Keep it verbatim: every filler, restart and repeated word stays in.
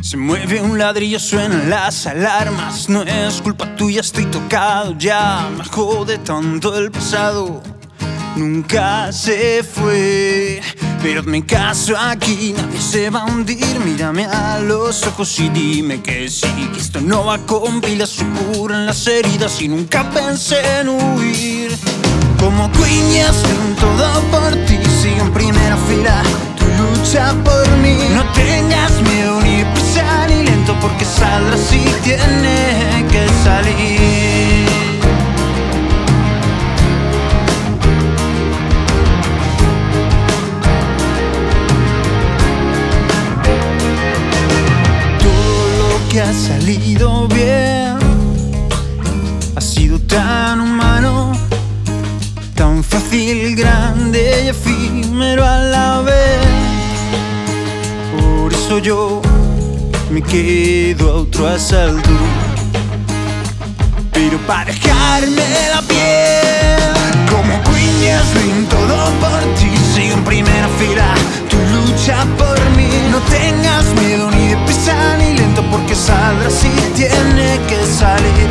Se mueve un ladrillo, suenan las alarmas. No es culpa tuya, estoy tocado ya. Me jode tanto el pasado, nunca se fue. Pero hazme caso aquí, nadie se va a hundir. Mírame a los ojos y dime que sí, que esto no va con pilas, se curan las heridas y nunca pensé en huir. Como Queen y hacen todo por ti, sigue en primera fila, tu lucha por mí. No tengas miedo ni prisa ni lento, porque saldrá si tiene que salir. Que ha salido bien, ha sido tan humano, tan fácil, grande y efímero a la vez. Por eso yo me quedo a otro asalto, pero para dejarme la piel. Como Queen y Ashley, todo por ti, sigo en primera fila, tu lucha por mí. No tengas miedo ni de prisa ni lento, porque saldrá si tiene que salir.